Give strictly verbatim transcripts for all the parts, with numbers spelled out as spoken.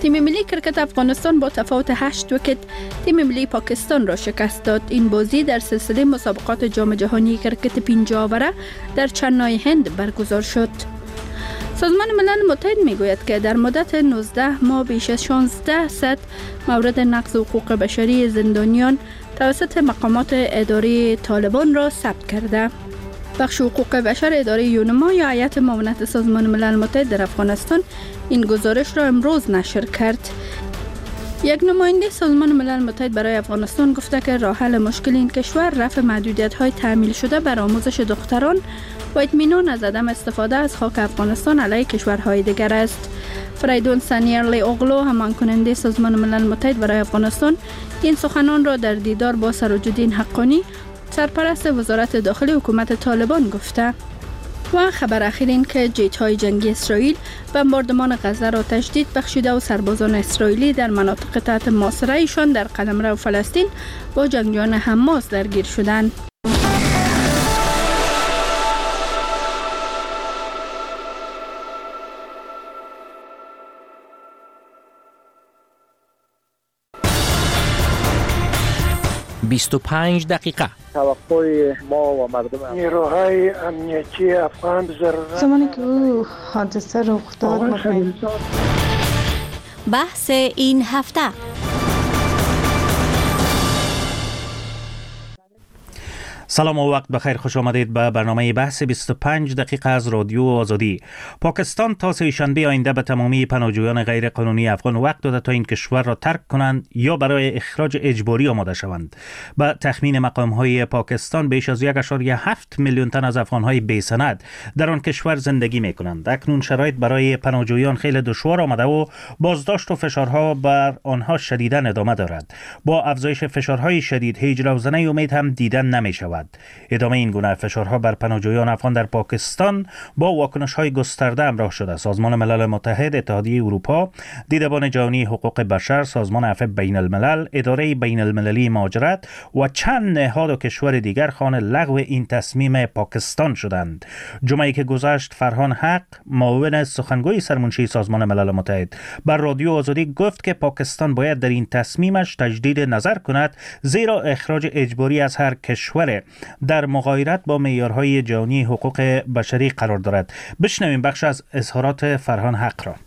تیم ملی کرکت افغانستان با تفاوت هشت ویکت تیم ملی پاکستان را شکست داد. این بازی در سلسله مسابقات جام جهانی کرکت پنجاه اوره در چنای هند برگزار شد. سازمان ملل متحد میگوید که در مدت نوزده ماه بیش از شانزده صد مورد نقض حقوق بشری زندانیان توسط مقامات اداری طالبان را ثبت کرده. بخش حقوق بشر اداره یونما یا هیئت معاونت سازمان ملل متحد در افغانستان این گزارش را امروز نشر کرد. یک نماینده سازمان ملل متحد برای افغانستان گفته که راه حل مشکل این کشور رفع محدودیت‌های تعمیل شده بر آموزش دختران و اطمینان از عدم استفاده از خاک افغانستان علیه کشورهای دیگر است. فریدون سنیرلی اوغلو، همان کننده سازمان ملل متحد برای افغانستان، این سخنان را در دیدار با سراج‌الدین حقانی، سرپرست وزارت داخلی حکومت طالبان گفته. و خبر اخیر این که جیت‌های جنگی اسرائیل بمباردمان غزه را تشدید بخشیده و سربازان اسرائیلی در مناطق تحت محاصره ایشان در قلمرو فلسطین با جنگجویان حماس درگیر شدند. بیست و پنج دقیقه. توقع ما و مردم نیروهای امنیتی افغان ضرورت زمانی که او حادثه رخ داد مخیر. بحث این هفته. سلام و وقت بخیر، خوش آمدید به برنامه بحث بیست و پنج دقیقه از رادیو آزادی. پاکستان تا سه شنبه آینده به تمامی پناهجویان غیر قانونی افغان وقت داده تا این کشور را ترک کنند یا برای اخراج اجباری آماده شوند. به تخمین مقام‌های پاکستان بیش از یک و هفت میلیون تن از افغان‌های بی‌سند در آن کشور زندگی می‌کنند. اکنون شرایط برای پناهجویان خیلی دشوار آمده و بازداشت و فشارها بر آنها شدیداً ادامه دارد. با افزایش فشارهای شدید هیچ روزنه امید هم دیدن نمی‌شود. ادامه این گونه فشارها بر پناهجویان افغان در پاکستان با واکنش‌های گسترده همراه شده. سازمان ملل متحد، اتحادیه اروپا، دیدبان جهانی حقوق بشر، سازمان عفو بین الملل، اداره بین المللی مهاجرت و چند نهاد و کشور دیگر خواهان لغو این تصمیم پاکستان شدند. جمعه‌ای که گذشت فرهان حق، معاون سخنگوی سرمنشی سازمان ملل متحد، بر رادیو آزادی گفت که پاکستان باید در این تصمیمش تجدید نظر کند، زیرا اخراج اجباری از هر کشور در مغایرت با معیارهای جهانی حقوق بشری قرار دارد. بشنویم بخش از اظهارات فرهان حق را.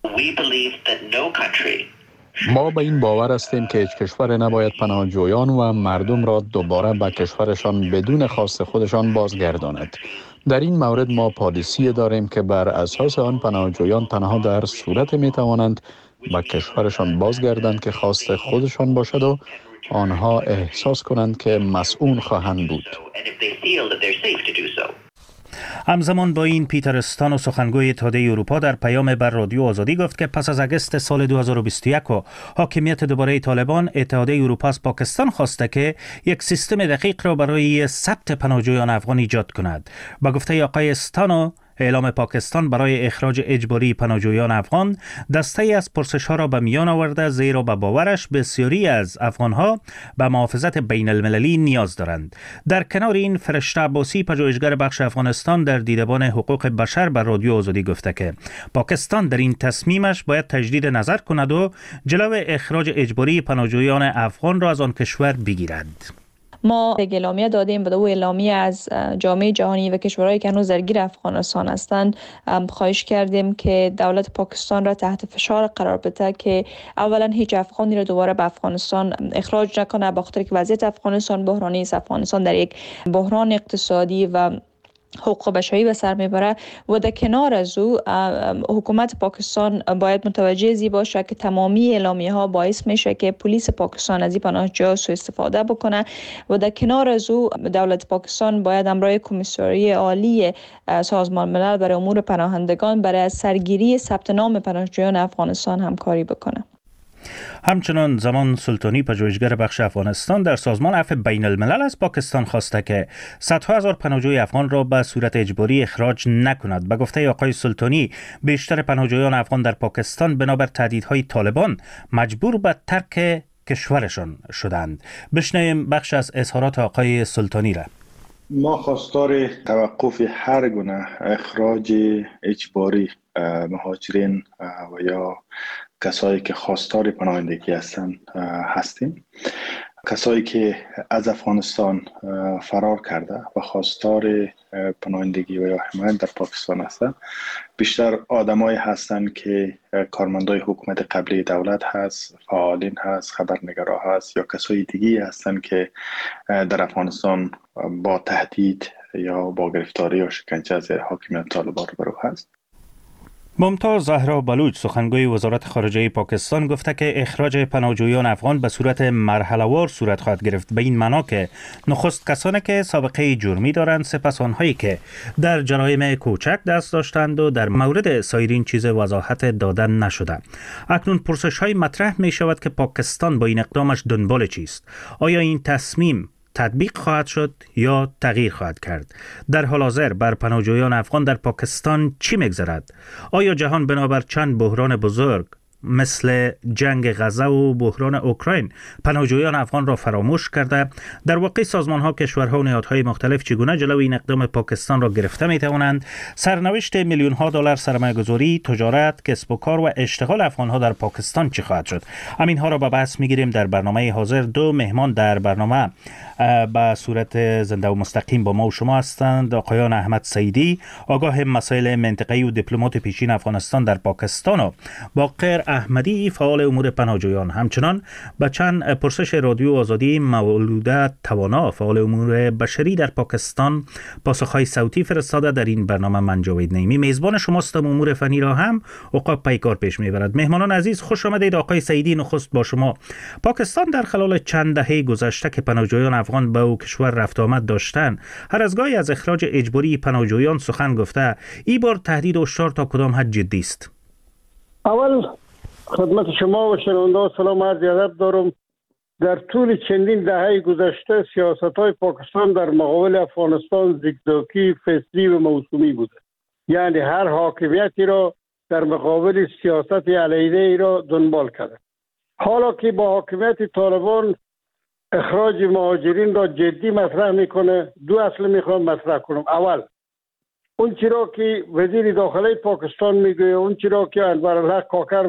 ما به این باور هستیم که هیچ کشور نباید پناهجویان و مردم را دوباره به کشورشان بدون خواست خودشان بازگرداند. در این مورد ما پالیسی داریم که بر اساس آن پناهجویان تنها در صورت می توانند به کشورشان بازگردند که خواست خودشان باشد و آنها احساس کنند که مسئول خواهند بود. همزمان با این پیتر استانو، سخنگوی اتحادیه اروپا، در پیام بر رادیو آزادی گفت که پس از اگست سال دو هزار و بیست و یک و حاکمیت دوباره طالبان، اتحادیه اروپا از پاکستان خواسته که یک سیستم دقیق را برای ثبت پناهجویان افغان ایجاد کند. با گفته آقای استانو، اعلام پاکستان برای اخراج اجباری پناهجویان افغان دسته‌ای از پرسش‌ها را به میان آورده، زیرا به باورش بسیاری از افغان‌ها به محافظت بین المللی نیاز دارند. در کنار این، فرشته عباسی، پژوهشگر بخش افغانستان در دیدبان حقوق بشر بر رادیو آزادی گفته که پاکستان در این تصمیمش باید تجدید نظر کند و جلو اخراج اجباری پناهجویان افغان را از آن کشور بگیرد. ما اعلامیه دادیم به او اعلامیه از جامعه جهانی و کشورهایی که هنوز درگیر افغانستان هستند، خواهش کردیم که دولت پاکستان را تحت فشار قرار بده که اولا هیچ افغانی را دوباره به افغانستان اخراج نکنه، به خاطر که وضعیت افغانستان بحرانی است. افغانستان در یک بحران اقتصادی و حقوق بشری به سر میبره و در کنار از او حکومت پاکستان باید متوجه زی باشه که تمامی اعلامیه ها باعث میشه که پلیس پاکستان از این پناهجویان سوء استفاده بکنه و در کنار از او دولت پاکستان باید همراه کمیسیون عالی سازمان ملل برای امور پناهندگان برای سرگیری ثبت نام پناهجویان افغانستان همکاری بکنه. همچنان زمان سلطانی، پژوهشگر بخش افغانستان در سازمان عفو بین الملل، از پاکستان خواسته که صدها هزار پناهجوی افغان را به صورت اجباری اخراج نکند. به گفته آقای سلطانی، بیشتر پناهجویان افغان در پاکستان بنابر تهدیدهای طالبان مجبور به ترک کشورشان شدند. بشنویم بخش از اظهارات آقای سلطانی را. ما خواستار توقف هر گونه اخراج اجباری مهاجرین و یا کسایی که خواستار پناهندگی هستن هستیم. کسایی که از افغانستان فرار کرده و خواستار پناهندگی و یا حمایت در پاکستان هستند بیشتر آدمایی هستند که کارمندای حکومت قبلی دولت هست، فعالین هست، خبرنگارا هست یا کسای دیگه هستند که در افغانستان با تهدید یا با گرفتاری یا شکنجه از حاکمیت طالبان روبرو هست. ممتاز زهرا بلوچ سخنگوی وزارت خارجه پاکستان گفته که اخراج پناهجویان افغان به صورت مرحله‌وار صورت خواهد گرفت، به این معنا که نخست کسانی که سابقه جرمی دارند، سپس آنهایی که در جرایم کوچک دست داشتند و در مورد سایرین چیز وضاحت دادن نشده. اکنون پرسش های مطرح می شود که پاکستان با این اقدامش دنبال چیست؟ آیا این تصمیم تطبیق خواهد شد یا تغییر خواهد کرد؟ در حال حاضر بر پناهجویان افغان در پاکستان چی می‌گذرد؟ آیا جهان بنابر چند بحران بزرگ مثل جنگ غزه و بحران اوکراین پناهجویان افغان را فراموش کرده؟ در واقع سازمان‌ها، کشورها و نهادهای مختلف چگونه جلوی این اقدام پاکستان را گرفته می‌توانند؟ سرنوشت میلیون‌ها دلار سرمایه‌گذاری، تجارت، کسب و کار و اشتغال افغان‌ها در پاکستان چه خواهد شد؟ همین‌ها را به بحث می‌گیریم در برنامه حاضر. دو مهمان در برنامه به صورت زنده و مستقیم با ما و شما هستند. آقایان احمد سعیدی، آگاه مسائل منطقه‌ای و دیپلمات پیشین افغانستان در پاکستان، و باقر احمدی، فعال امور پناهجویان. همچنان به چند پرسش رادیو آزادی مولوده توانا، فعال امور بشری در پاکستان، پاسخهای صوتی فرستاده. در این برنامه من جاوید نعیمی میزبان شماستم. امور فنی را هم عقاب پیکار پیش میبرد. مهمانان عزیز خوش آمدید. آقای سعیدی، نخست با شما. پاکستان در خلال چند دهه گذشته که پناهجویان افغان به او کشور رفت آمد داشتن، هر از گاهی از اخراج اجباری پناهجویان سخن گفته. این بار تهدید و هشدار تا کدام حد جدی است؟ اول خدمت شما و شنونده سلام عرض ادب دارم. در طول چندین دهه گذشته سیاست‌های پاکستان در مقابل افغانستان زیگزاگی، فصلی و موسومی بوده. یعنی هر حاکمیتی را در مقابل سیاست علیحده ای را دنبال کرده. حالا که با حاکمیت طالبان اخراج مهاجرین را جدی مطرح میکنه، دو اصل میخوام مطرح کنم. اول اون چرا که وزیر داخلی پاکستان میگه، اون چرا که انورالحق کاکر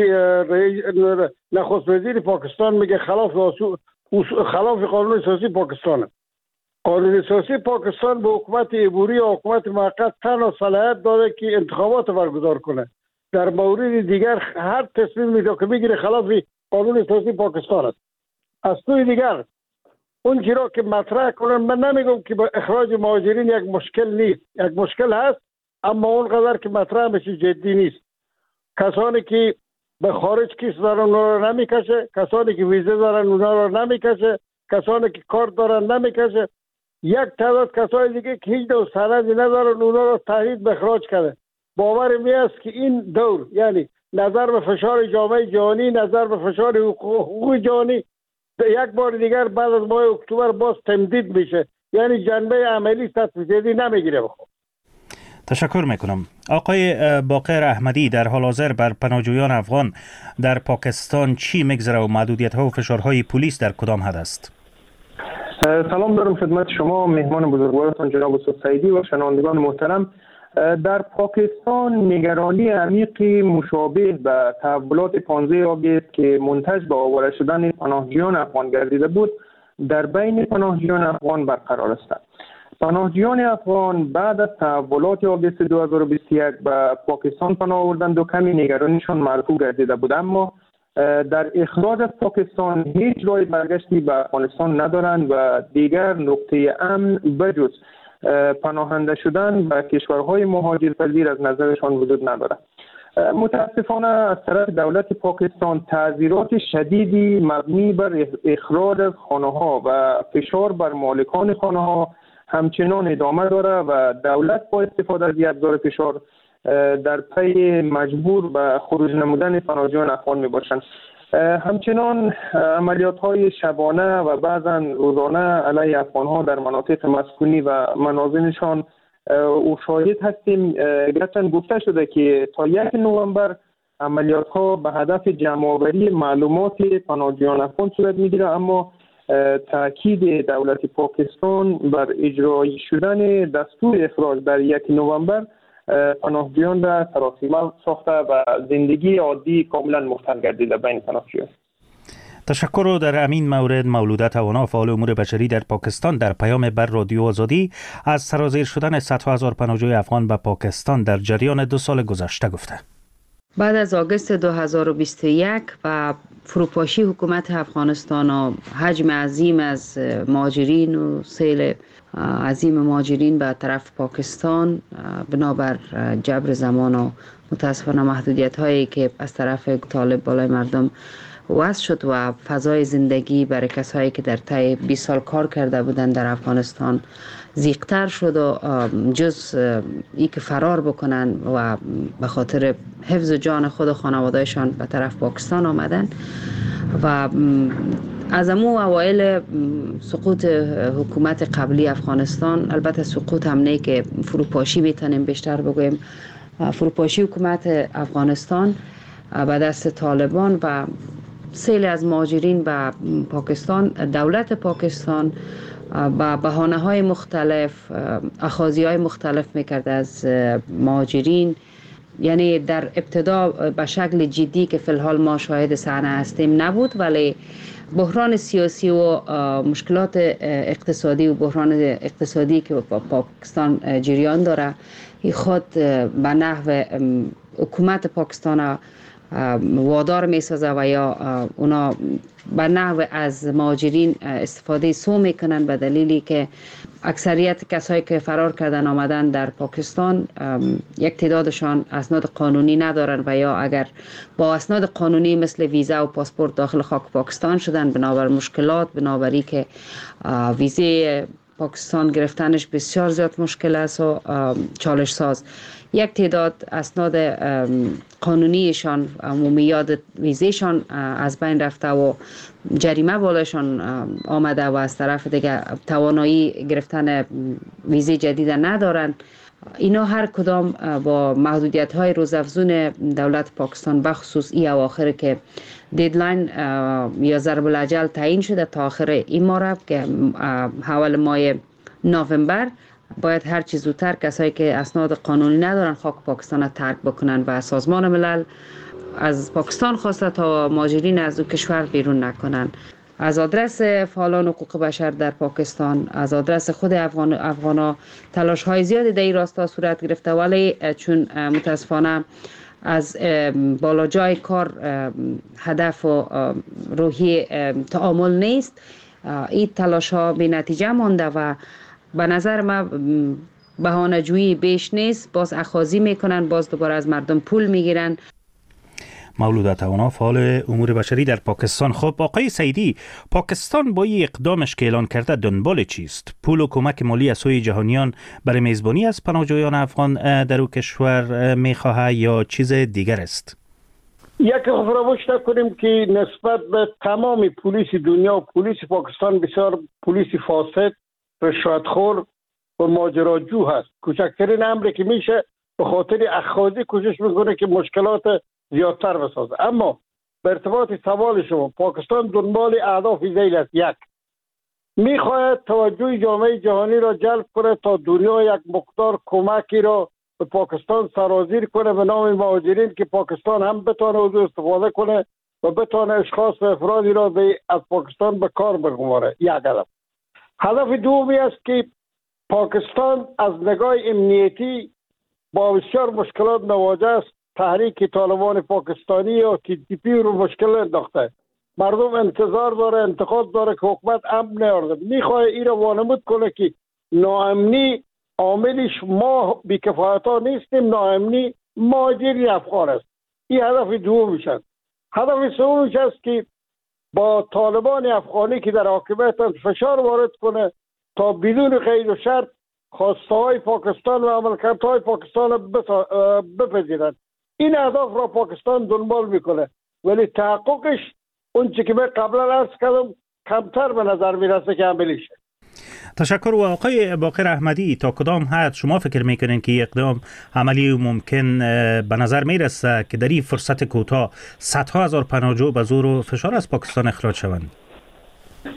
وزیر نخست وزیر پاکستان میگه خلاف خلاف قانون اساسی پاکستان. قانون اساسی پاکستان به حکومت عبوری و حکومت موقت تنها صلاحیت داده که انتخابات برگزار کنه. در مورد دیگر هر تصمیمی که میگیره خلاف قانون اساسی پاکستان است. از سوی دیگر اون چیزا که مطرح کنن، من نمیگم که با اخراج مهاجرین یک مشکل نیست، یک مشکل هست، اما اونقدر که مطرح میشه جدی نیست. کسانی که به خارج کیس دارن اونا رو نمیکشه، کسانی که ویزه دارن اونا رو نمیکشه، کسانی که کارت دارن نمیکشه. یک تعداد کسای دیگه که هیچ نوع سندی ندارن اونا رو تهدید به اخراج کرده. باور می است که این دور، یعنی نظر به فشار جامعه جهانی، نظر به فشار حقوق جهانی، یک بار دیگر بعد از ماه اکتبر باز تمدید میشه، یعنی جنبه عملی تطبیقی نمیگیره. بخوام تشکر میکنم. آقای باقر احمدی، در حال حاضر بر پناهجویان افغان در پاکستان چی میگذره و محدودیت ها و فشارهای پلیس در کدام حد است؟ سلام دارم خدمت شما، مهمان بزرگوارتان جناب استاد سعیدی و شنوندگان محترم. در پاکستان نگرانی عمیقی مشابه به تحولات پانزده آگست که منتج به آواره شدن پناهجویان افغان گردیده بود در بین پناهجویان افغان برقرار است. پناهجویان افغان بعد از تحولات آگست دو هزار و بیست و یک به پاکستان پناه آوردند و کمی نگرانیشان مرفوع گردیده بود، اما در اخراج از پاکستان هیچ راه برگشتی به افغانستان ندارند و دیگر نقطه امن بجز پناهنده شدن به کشورهای مهاجرپذیر از نظرشان وجود ندارد. متاسفانه از طرف دولت پاکستان تعزیرات شدیدی مبنی بر اخراج از خانه ها و فشار بر مالکان خانه ها همچنان ادامه داره و دولت با استفاده از این ابزار فشار در پی مجبور به خروج نمودن پناهجویان افغان می باشند. همچنان عملیات های شبانه و بعضا روزانه علیه افغان ها در مناطق مسکونی و منازلشان او شاهد هستیم. گرچند گفته شده که تا یک نوامبر عملیات ها به هدف جمع‌آوری معلومات پناهجویان افغان صورت میگیره، اما تاکید دولت پاکستان بر اجرایی شدن دستور اخراج در یک نوامبر پناهجویان را سراسیمه ساخته و زندگی عادی کاملا مختل گردیده بین پناهجویان. تشکر. در امین مورد مولوده توانا فعال امور بشری در پاکستان در پیام بر رادیو آزادی از سرازیر شدن صدها هزار پناهجوی افغان به پاکستان در جریان دو سال گذشته گفته. بعد از آگوست دو هزار و بیست و یک و فروپاشی حکومت افغانستان و حجم عظیم از مهاجرین و سیل عظیم مهاجرین به طرف پاکستان بنابر جبر زمان و متاسفانه محدودیت هایی که از طرف طالب بالای مردم وضع شد و فضای زندگی برای کسایی که در طی بیست سال کار کرده بودند در افغانستان ضیق‌تر شد و جز ای که فرار بکنن و به خاطر حفظ جان خود و خانوادهشان به طرف پاکستان آمدن و از امو اوایل سقوط حکومت قبلی افغانستان، البته سقوط هم نه که فروپاشی میتونیم بیشتر بگویم، فروپاشی حکومت افغانستان به دست طالبان و سیل از مهاجرین به پاکستان، دولت پاکستان با بهانه های مختلف اخاذی های مختلف میکرد از مهاجرین. یعنی در ابتدا به شکل جدی که فی الحال ما شاهد صحنه هستیم نبود، ولی بحران سیاسی و مشکلات اقتصادی و بحران اقتصادی که با پاکستان جریان داره خود به نحو حکومت پاکستان وادار می سازه و یا اونا به نحو از مهاجرین استفاده سو میکنن به دلیلی که اکثریت کسایی که فرار کردن آمدن در پاکستان یک تعدادشان اسناد قانونی ندارن و یا اگر با اسناد قانونی مثل ویزا و پاسپورت داخل خاک پاکستان شدن بنابر مشکلات، بنابری که ویزه پاکستان گرفتنش بسیار زیاد مشکل است و چالش ساز. یک تعداد اسناد قانونیشان عمومیات ویزهشان از بین رفته و جریمه بالاشان آمده و از طرف دیگه توانایی گرفتن ویزه جدید ندارند. اینا هر کدام با محدودیت های روزافزون دولت پاکستان بخصوص ای اواخر که دیدلاین یا ضرب الاجل تعیین شده تا آخر این ماه که حوال ماه نوامبر باید هر چیز زودتر کسایی که اسناد قانونی ندارن خاک پاکستان را ترک بکنن و سازمان ملل از پاکستان خواسته تا مهاجرین از او کشور بیرون نکنن. از آدرس فعالان حقوق بشر در پاکستان، از آدرس خود افغان افغانا تلاش های زیادی در این راستا صورت گرفته، ولی چون متاسفانه از بالا جای کار هدف و روحی تعامل نیست، این تلاش ها بی نتیجه مانده و به نظر ما بهانه جویی بیش نیست. باز اخاذی میکنن، باز دوباره از مردم پول میگیرن. مولوده توانا فعال امور بشری در پاکستان. خب آقای سعیدی، پاکستان با این اقدامش که اعلان کرده دنبال چیست؟ پول و کمک مالی از سوی جهانیان برای میزبانی از پناهجویان افغان در او کشور میخواهد یا چیز دیگر است؟ یک فراموش نکنیم که نسبت به تمام پلیس دنیا، پلیس پاکستان بسیار پلیس فاسد، رشوتخور و ماجراجو هست. کوچکترین امری که میشه به خاطر اخاذی کوشش میکنه که مشکلات زیادتر بسازه. اما به ارتباط سوال شما، پاکستان دنبال اهداف ذیل است. یک، میخواهد توجه جامعه جهانی را جلب کنه تا دنیا یک مقدار کمکی را به پاکستان سرازیر کنه به نام مهاجرین که پاکستان هم بتونه از استفاده کنه و بتونه اشخاص و افرادی را از پاکستان به کار بگماره. یک هدف. هدف دومی است که پاکستان از نگاه امنیتی با بسیار مشکلات مواجه است. تحریک طالبان پاکستانی و تی تی پی رو مشکل انداخته. مردم انتظار داره، انتقاد داره که حکومت امن نیارده. میخواه این رو وانمود کنه که ناامنی عاملش ما بیکفایت ها نیستیم، ناامنی مهاجرین افغان است. این هدف دومیش است. هدف سومیش است که با طالبان افغانی که در حاکمیت فشار وارد کنه تا بدون قید و شرط خواسته های پاکستان و عملکردهای پاکستان بپذیرند. این اهداف را پاکستان دنبال میکنه، ولی تحققش اون چی که من قبلا عرض کردم کمتر به نظر میرسه که عملیشه. تشکر. و آقای باقر احمدی، تا کدام حد شما فکر میکنین که اقدام عملی و ممکن به نظر میرسه که در این فرصت کوتاه صدها هزار پناهجو به زور و فشار از پاکستان اخراج شوند؟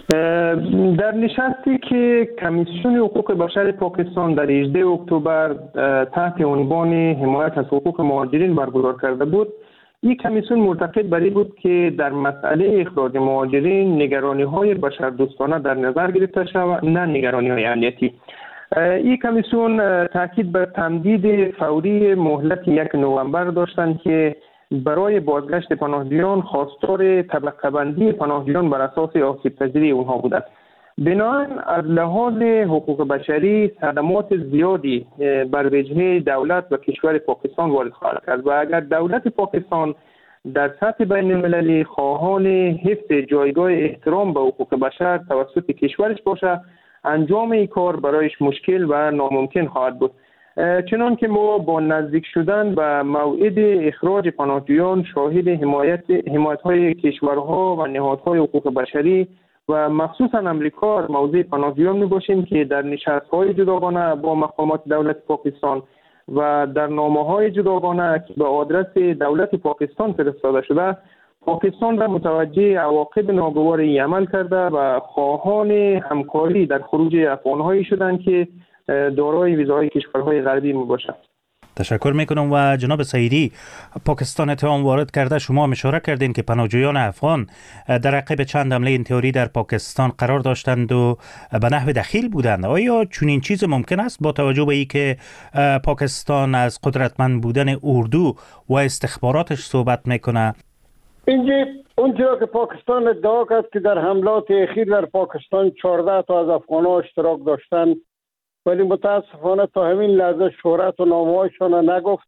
در نشستی که کمیسیون حقوق بشر پاکستان در هجدهم اکتبر تحت عنوان حمایت از حقوق مهاجرین برگزار کرده بود، این کمیسیون معتقد بر این بود که در مسئله اخراج مهاجرین نگرانی‌های بشردوستانه در نظر گرفته شود، نه نگرانی‌های امنیتی. این کمیسیون تاکید بر تمدید فوری مهلت یک نوامبر داشتند که برای بازگشت پناهجویان خواستار طبقه بندی پناهجویان بر اساس آسیب پذیری اونها بودند. بنابراین از لحاظ حقوق بشری صدمات زیادی بر وجهه دولت و کشور پاکستان وارد خواهد کرد و اگر دولت پاکستان در سطح بین المللی خواهان حفظ جایگاه احترام به حقوق بشر توسط کشورش باشه، انجام این کار برایش مشکل و ناممکن خواهد بود. چنان که ما با نزدیک شدن به موعد اخراج پناهجویان شاهد حمایت حمایت‌های کشورها و نهادهای حقوق بشری و مخصوصا امریکا موضوع پناهجویان میباشیم که در نشست‌های جداگانه با مقامات دولت پاکستان و در نامه‌های جداگانه که به آدرس دولت پاکستان فرستاده شده، پاکستان را متوجه عواقب ناگوار این عمل کرده و خواهان همکاری در خروج افغان‌هایی شدند که دارای ویزای کشورهای غربی میباشد. تشکر میکنم. و جناب سعیدی، پاکستان اتهام وارد کرده، شما هم اشاره کردین که پناهجویان افغان در عقب چند حمله انتحاری در پاکستان قرار داشتند و به نحو دخیل بودند. آیا چنین چیز ممکن است با توجه به اینکه پاکستان از قدرتمند بودن اردو و استخباراتش صحبت میکنه؟ اینجا اونجا که پاکستان ادعا کرد که در حملات اخیر در پاکستان چهارده تا از افغان‌ها اشتراک داشتند، ولی متاسفانه تا همین لحظه شهرت و نامه‌هایشان نگفت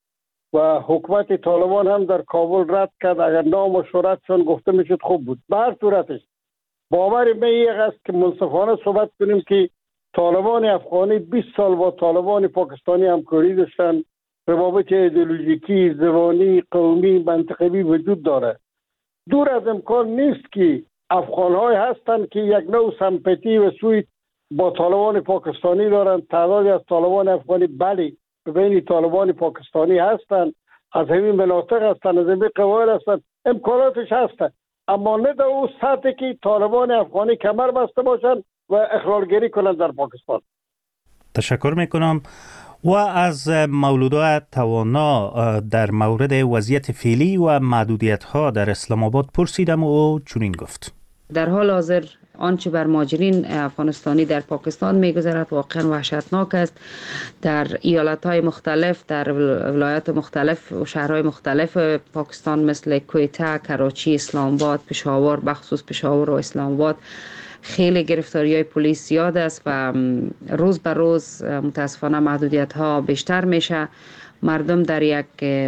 و حکومت طالبان هم در کابل رد کرد. اگر نام و شهرتشان گفته میشد خوب بود. به هر صورتش باور من یک است که منصفانه صحبت کنیم که طالبان افغانی بیست سال با طالبان پاکستانی همکاری داشتن. روابط ایدئولوژیکی، زبانی، قومی، منطقوی وجود داره. دور از امکان نیست که افغان‌های هستند که یک نوع سمپاتی و سوی با طالبان پاکستانی دارند. تعدادی از طالبان افغانی بله بین طالبان پاکستانی هستند، از همین مناطق هستند، از همین قبایل هستند، امکاناتش هستند، اما نه در اون سطحی که طالبان افغانی کمر بسته باشند و اخلالگری کنند در پاکستان. تشکر میکنم. و از مولودا توانا در مورد وضعیت فعلی و محدودیت ها در اسلام آباد پرسیدم و چنین گفت: در حال حاضر آنچه بر مهاجرین افغانستانی در پاکستان میگذرد واقعا وحشتناک است. در ایالت‌های مختلف، در ولایات مختلف و شهرهای مختلف پاکستان مثل کویته، کراچی، اسلام آباد، پشاور، بخصوص پشاور و اسلام آباد خیلی گرفتاری های پلیس زیاد است و روز به روز متاسفانه محدودیت ها بیشتر میشه. مردم در یک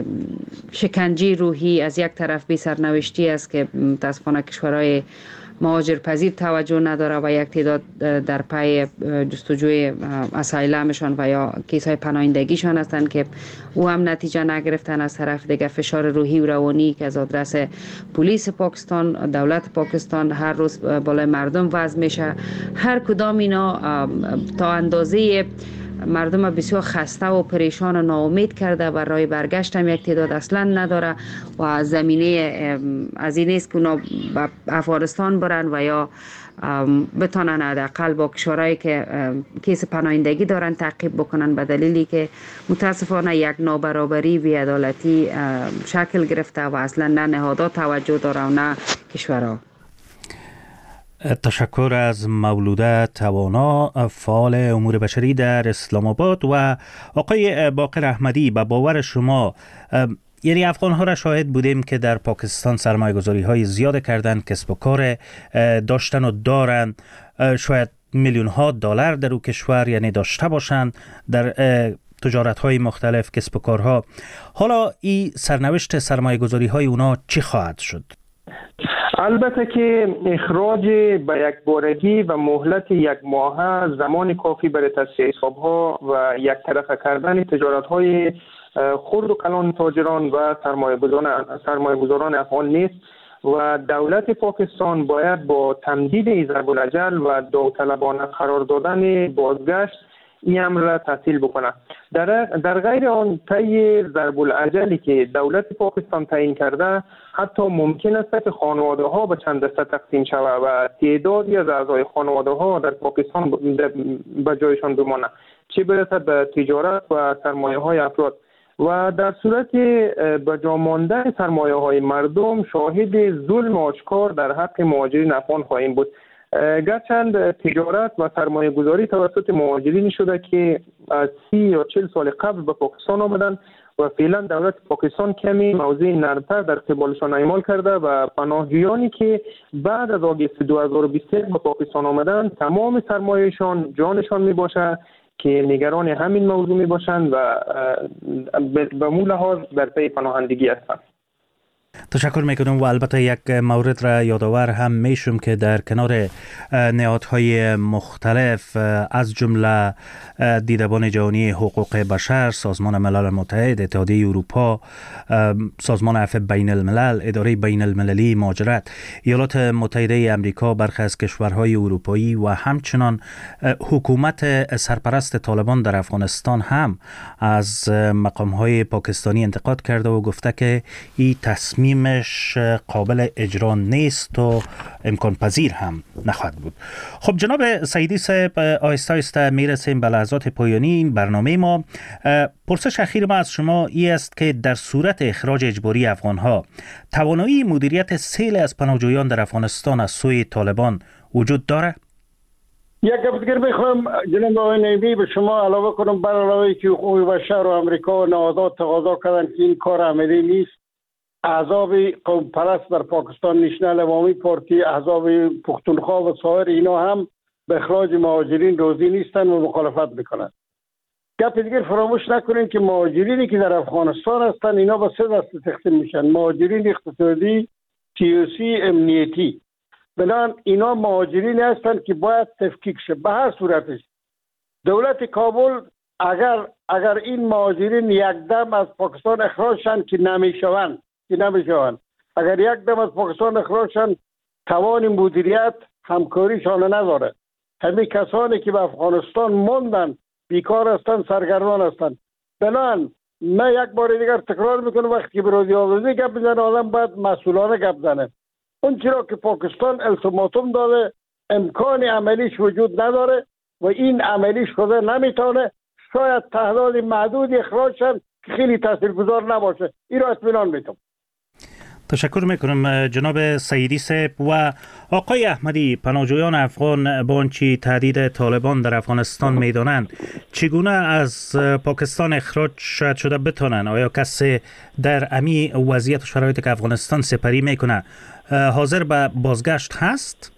شکنجه روحی از یک طرف بی سرنوشتی است که متاسفانه کشورهای مهاجرپذیر توجه نداره و یک تعداد در پای جستجوی اسایلمشان و یا کیس های پناهندگیشان هستند که او هم نتیجه نگرفتن. از طرف دیگه فشار روحی و روانی که از آدرس پلیس پاکستان، دولت پاکستان هر روز بالای مردم وضع میشه. هر کدام اینا تا اندازه مردم بسیار خسته و پریشان و ناامید کرده و راه برگشت هم یک تعداد اصلا نداره و زمینه از این است که اونا به افغانستان برن و یا بتانن حداقل با کشورهایی که کیس پناهندگی دارن تعقیب بکنن، به دلیلی که متاسفانه یک نابرابری و بی‌عدالتی شکل گرفته و اصلا نه نهادها توجه داره و نه کشورها. تشکر از مولوده توانا، فعال امور بشری در اسلام آباد. و آقای باقر احمدی، به باور شما یعنی افغان ها را شاهد بودیم که در پاکستان سرمایه گذاری های زیاد کردن، کسب و کار داشتن و دارن، شاید میلیون ها دلار در او کشور یعنی داشته باشند در تجارت های مختلف، کسب و کارها. حالا این سرنوشت سرمایه گذاری های اونا چی خواهد شد؟ البته که اخراج به یک بارگی و مهلت یک ماه زمان کافی برای تصفیه حساب‌ها و یک طرفه کردن تجارت‌های خرد و کلان تاجران و سرمایه‌گذاران سرمایه‌گذاران افغان نیست و دولت پاکستان باید با تمدید ضرب الاجل و داوطلبانه قرار دادن بازگشت این امر را تحصیل بکنه. در در غیر آن طی ضرب الاجلی که دولت پاکستان تعیین کرده، حتی ممکن است که خانواده ها به چند دسته تقسیم شود و تعدادی از اعضای خانواده ها در پاکستان به جایشان بمانه، چه برسه به تجارت و سرمایه های افراد. و در صورت به جا ماندن سرمایه های مردم شاهد ظلم آشکار در حق مهاجرین افغان خواهیم بود. گرچند تجارت و سرمایه گذاری توسط مهاجرین شده که از سی یا چل سال قبل به پاکستان آمدن و فعلا دولت پاکستان کمی موضع نرمتر در قبالشان اعمال کرده و پناهجویانی که بعد از آگوست دو هزار و بیست و یک به پاکستان آمدن تمام سرمایهشان جانشان می باشه که نگران همین موضوع می باشند و به مو لحاظ در پی پناهندگی هستند. تشکر میکنم و البته یک مورد را یادآور هم میشم که در کنار نهادهای مختلف از جمله دیدبان جهانی حقوق بشر، سازمان ملل متحد، اتحادیه اروپا، سازمان عفو بین الملل، اداره بین المللی مهاجرت، ایالات متحده امریکا، برخی از کشورهای اروپایی و همچنان حکومت سرپرست طالبان در افغانستان هم از مقامهای پاکستانی انتقاد کرده و گفته که این تصمیم میمش قابل اجرا نیست و امکان پذیر هم نخواهد بود. خب جناب سعیدی صاحب، آهسته آهسته میرسیم به لحظات پایانی این برنامه ما. پرسش اخیر ما از شما این است که در صورت اخراج اجباری افغانها توانایی مدیریت سیل از پناهجویان در افغانستان از سوی طالبان وجود داره؟ یک گپ دیگر میخوام جناب آقای نعیمی به شما علاوه کنم بر علاوه که حقوق بشر و امریکا و نهادات تقاضا کردن که این کار عملی نیست. احزاب قوم پرست در پاکستان، نشنل عوامی پارتی، احزاب پختونخوا و سایر اینا هم به اخراج مهاجرین راضی نیستن و مخالفت میکنن. گپ دیگر فراموش نکنین که مهاجرینی که در افغانستان هستن اینا به سه دسته تقسیم میشن: مهاجرین اقتصادی، سیاسی، امنیتی. بنابراین اینا مهاجرین هستند که باید تفکیک شه. به هر صورتش دولت کابل اگر اگر این مهاجرین یک دم از پاکستان اخراج شن که نمیشوند که نمیشوند اگر یک دم از پاکستان اخراج شن توان مدیریت همکاریشان نداره. همین کسانی که به افغانستان موندن بیکار هستند، سرگردان هستند. بنابراین من یک بار دیگر تکرار میکنم وقتی که برادی آزادی گپ بزنه آدم باید مسئولانه گپ بزنه. اون چرا که پاکستان التیماتوم داده امکان عملیش وجود نداره و این عملیش خود نمیتونه. شاید تعداد محدودی اخراج شد که خیلی تاثیرگذار نباشه. این را اطمینان میتونم. تشکر میکنم جناب سعیدی صاحب. و آقای احمدی، پناهجویان افغان با آنچه تهدید طالبان در افغانستان میدانند چگونه از پاکستان اخراج شاید شده بتونن؟ آیا کسی در امی وضعیت و شرایطی که افغانستان سپری میکنه حاضر به بازگشت هست؟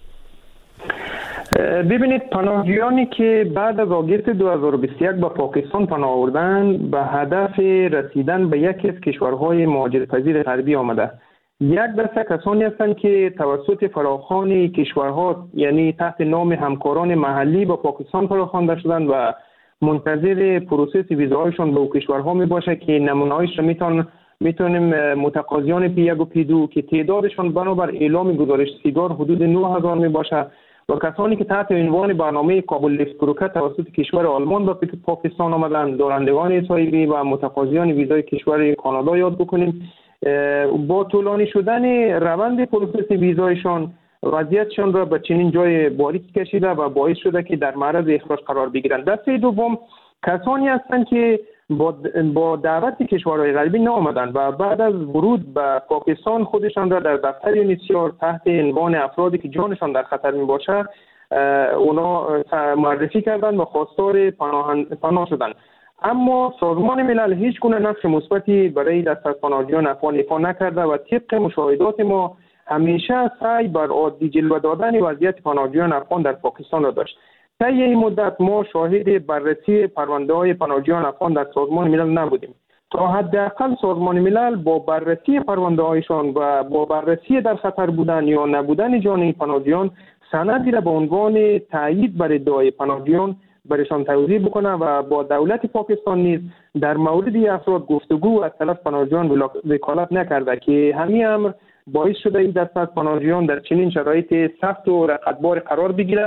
ببینید، پناهجویانی که بعد از آگوست دو هزار و بیست و یک به پاکستان پناه آوردن به هدف رسیدن به یکی از کشورهای مهاجرپذیر غربی آمده. یک دسته کسانی هستند که توسط فراخوان کشورها، یعنی تحت نام همکاران محلی، به پاکستان فراخوانده شدند و منتظر پروسس ویزاهایشان به او کشورها می باشه که نمونه‌هایش را میتون میتونیم متقاضیان پی یک و پی دو که تعدادشان بنابر اعلام گزارش سیگار حدود نه هزار می باشه و کسانی که تحت عنوان برنامه کابل لیفت بروکر توسط کشور آلمان به پاکستان آمدند، دارندگان صاحبی و متقاضیان ویزای کشور کانادا یاد بکنیم. با طولانی شدن روند پروسس ویزایشان وضعیتشان را به چنین جای باریک کشیده و باعث شده که در معرض اخراج قرار بگیرند. دسته دوم کسانی هستند که با با دعوت کشورهای غربی نآمدند و بعد از ورود به پاکستان خودشان را در دفتر یونیسیار تحت عنوان افرادی که جانشان در خطر می باشد اونا معرفی کردند و خواستار پناه پناه شدند. اما سازمان ملل هیچ گونه نقش مثبتی برای دست از پناهجویان افغان ایفا نکرده و طبق مشاهدات ما همیشه سعی بر عادی جلوه دادن وضعیت پناهجویان افغان در پاکستان را داشت. طی این مدت ما شاهد بررسی پرونده‌های پناهجویان افغان در سازمان ملل نبودیم. تا حداقل سازمان ملل با بررسی پرونده‌هایشان و با بررسی در خطر بودن یا نبودن جان پناهجویان سندی را به عنوان تایید بر ادعای پناهجویان برشان توضیح بکنه و با دولت پاکستان نیز در مورد افراد گفتگو از طرف پناهجویان وکالت نکرده که همین امر باعث شده این دسته از پناهجویان در چنین شرایط سخت و رقتبار قرار بگیره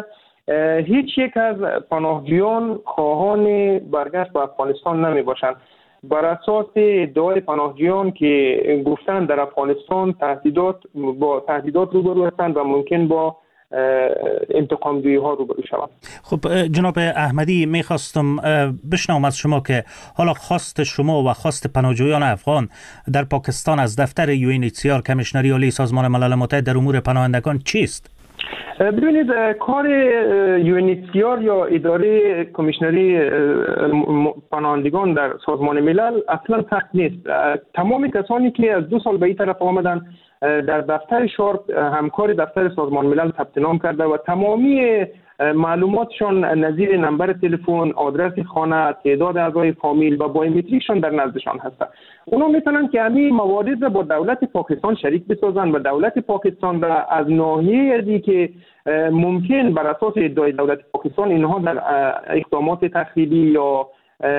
هیچ یک از پناهجویان خواهان برگشت به افغانستان نمی باشند. بر اساس ادعای پناهجویان که گفتن در افغانستان تهدیدات با تهدیدات روبرو هستند و ممکن با انتقام جویی ها روبرو شوند. خب جناب احمدی، میخواستم بشنوم از شما که حالا خواست شما و خواست پناهجویان افغان در پاکستان از دفتر یو ان اچ سی آر کمیشنری عالی سازمان ملل متحد در امور پناهندگان چیست؟ ببینید، کار یو ان اچ سی آر یا اداره کمیشنری پناهندگان در سازمان ملل اصلا سخت نیست. تمام کسانی که از دو سال به این طرف آمدن در دفتر شارپ همکار دفتر سازمان ملل ثبت نام کرده و تمامی معلوماتشان نظیر نمبر تلفن، آدرس خانه، تعداد اعضای فامیل و بایومتریکشان در نزدشان هست. اونا میتونن که همین موارد را با دولت پاکستان شریک بسازن و دولت پاکستان را از ناحیه ازی که ممکن بر اساس ادعای دولت پاکستان اینها در اقدامات تخریبی یا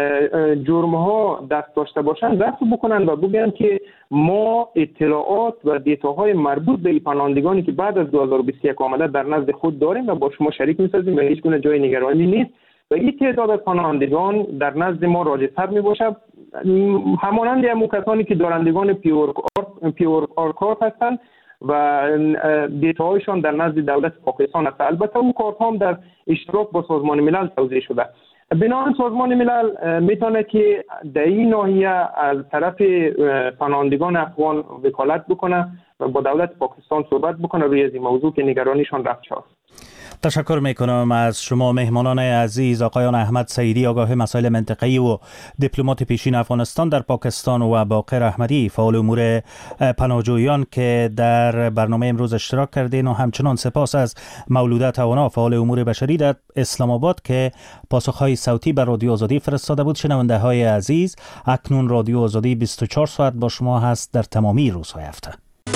جرم‌ها دست داشته باشند رفع بکنن و بگن که ما اطلاعات و دیتاهای مربوط به پناهندگانی که بعد از دو هزار و بیست و یک آمده در نزد خود داریم و با شما شریک می‌سازیم و هیچ گونه جای نگرانی نیست و این تعداد از پناهندگان در نزد ما راجع تر میباشه، همانند همون کسانی که دارندگان پیور پیور کارت هستند و دیتاهایشان در نزد دولت پاکستان است. البته اون کارت هم در اشتراک با سازمان ملل توزیع شده. بنابراین سازمان ملل میتونه که در این ناحیه از طرف پناهندگان افغان وکالت بکنه و با دولت پاکستان صحبت بکنه روی این موضوع که نگرانیشان رفع شد. تشکر میکنم از شما مهمانان عزیز، آقایان احمد سعیدی، آگاه مسائل منطقه‌ای و دیپلمات پیشین افغانستان در پاکستان و باقر احمدی، فعال امور پناهجویان که در برنامه امروز اشتراک کردین، و همچنان سپاس از مولوده توانا، فعال امور بشری در اسلام آباد که پاسخهای صوتی بر رادیو آزادی فرستاده بود. شنونده های عزیز، اکنون رادیو آزادی بیست و چهار ساعت با شما هست در تمامی روزهای هفته.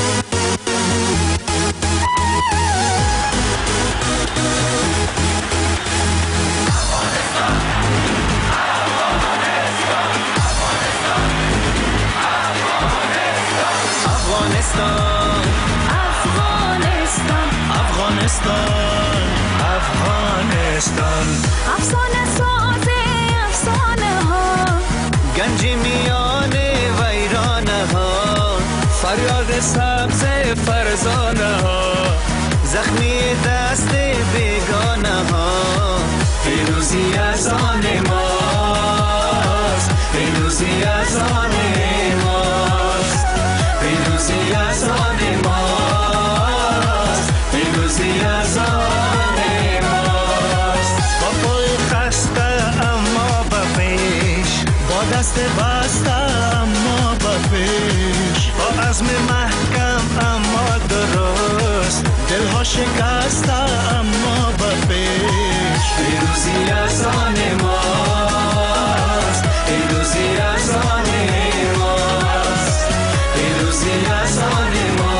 افغانستان افغانستان افسانه ساز افسانه ها، گنج میان ویرانه ها، فریاد سبز فرزانه ها، زخمی دست بیگانه ها. پیروزی از آن ماست، پیروزی از آن ماست، پیروزی از آن ماست، پیروزی از آن ماست. با پای خسته اما به پیش، با دست بسته اما به پیش، با عزم محکم اما درست، دلها شکسته اما به پیش. پیروزی از آن ماست، پیروزی از آن ماست، پیروزی از آن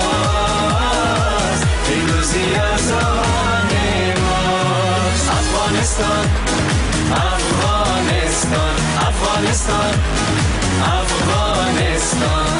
ماست، پیروزی از آن ماست. افغانستان افغانستان افغانستان افغانستان.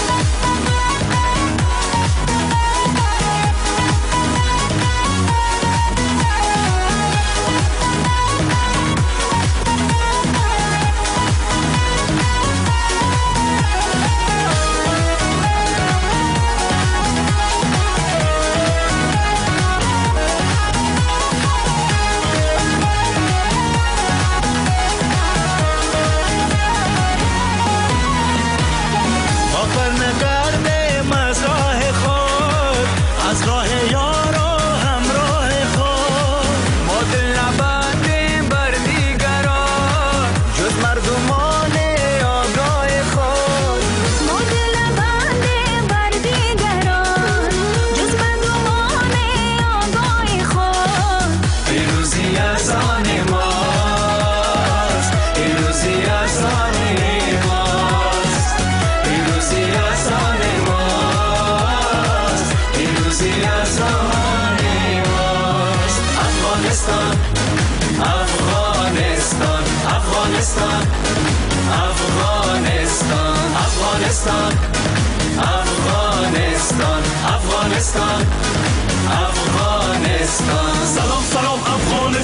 Afghanistan, Afghanistan, Afghanistan, Afghanistan. Salam, salam, Afghanistan.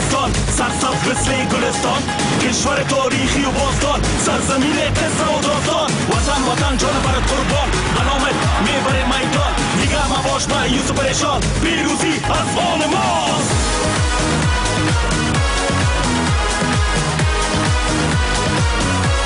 مثل گلستان، کشور تاریخی و باستان، سرزمین قصه و داستان. وطن وطن جان برات قربان، علامت میبره میدان، دیگه مباش مایوس و پریشان، پیروزی از آن ماست.